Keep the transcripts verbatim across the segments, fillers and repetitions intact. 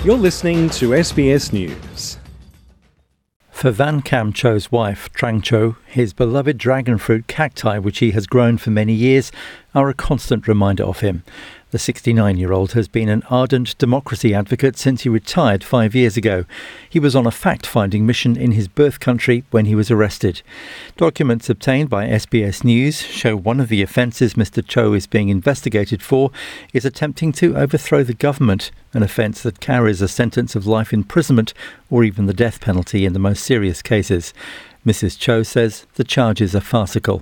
You're listening to S B S News. For Van Kam Cho's wife, Trang Cho, his beloved dragon fruit cacti, which he has grown for many years, are a constant reminder of him. The sixty-nine-year-old has been an ardent democracy advocate since he retired five years ago. He was on a fact-finding mission in his birth country when he was arrested. Documents obtained by S B S News show one of the offences Mister Cho is being investigated for is attempting to overthrow the government, an offence that carries a sentence of life imprisonment or even the death penalty in the most serious cases. Missus Cho says the charges are farcical.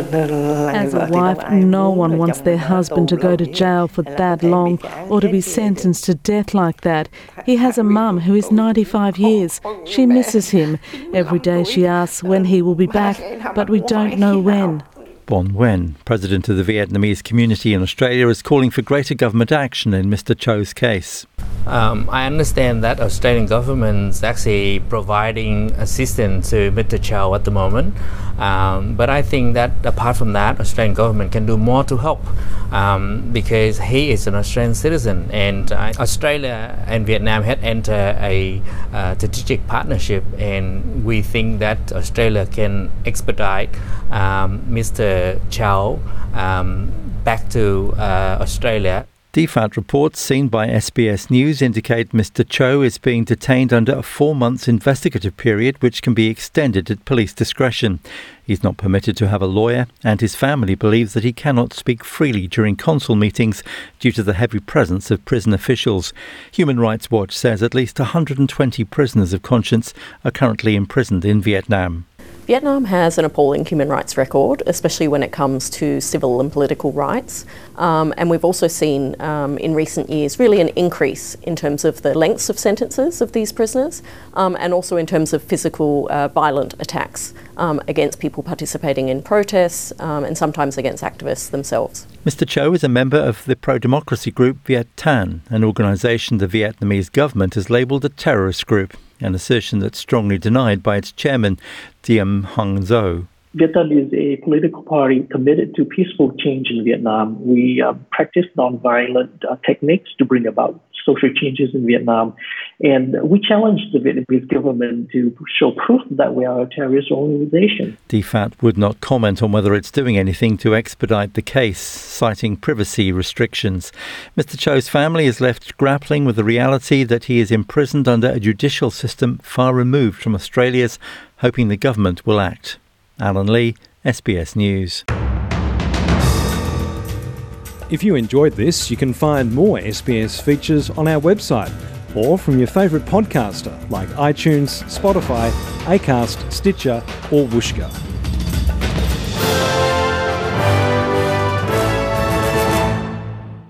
As a wife, no one wants their husband to go to jail for that long or to be sentenced to death like that. He has a mum who is ninety-five years. She misses him. Every day she asks when he will be back, but we don't know when. Bon Nguyen, president of the Vietnamese community in Australia, is calling for greater government action in Mister Cho's case. Um, I understand that Australian government is actually providing assistance to Mister Cho at the moment, um, but I think that apart from that, Australian government can do more to help um, because he is an Australian citizen, and uh, Australia and Vietnam had entered a uh, strategic partnership, and we think that Australia can expedite um, Mister Cho um, back to uh, Australia. D F A T reports seen by S B S News indicate Mister Cho is being detained under a four-month investigative period which can be extended at police discretion. He's not permitted to have a lawyer, and his family believes that he cannot speak freely during council meetings due to the heavy presence of prison officials. Human Rights Watch says at least one hundred twenty prisoners of conscience are currently imprisoned in Vietnam. Vietnam has an appalling human rights record, especially when it comes to civil and political rights. Um, and we've also seen um, in recent years really an increase in terms of the lengths of sentences of these prisoners um, and also in terms of physical uh, violent attacks um, against people participating in protests um, and sometimes against activists themselves. Mister Cho is a member of the pro-democracy group Viet Thanh, an organisation the Vietnamese government has labelled a terrorist group, an assertion that's strongly denied by its chairman, Diem Hung Zo. Vietnam is a political party committed to peaceful change in Vietnam. We uh, practice nonviolent uh, techniques to bring about social changes in Vietnam. And we challenge the Vietnamese government to show proof that we are a terrorist organization. D F A T would not comment on whether it's doing anything to expedite the case, citing privacy restrictions. Mister Cho's family is left grappling with the reality that he is imprisoned under a judicial system far removed from Australia's, hoping the government will act. Alan Lee, S B S News. If you enjoyed this, you can find more S B S features on our website or from your favourite podcaster like iTunes, Spotify, Acast, Stitcher or Whooshkaa.